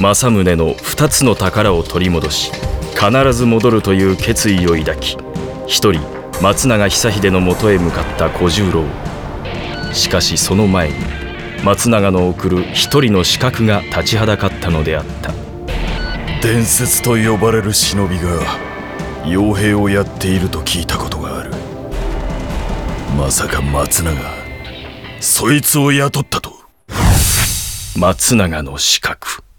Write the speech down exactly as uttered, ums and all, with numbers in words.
政宗の二つの宝を取り戻し必ず戻るという決意を抱き、一人松永久秀のもとへ向かった小十郎。しかしその前に松永の送る一人の刺客が立ちはだかったのであった。 伝説と呼ばれる忍びが傭兵をやっていると聞いたことがある。まさか松永そいつを雇ったと。 松永の刺客。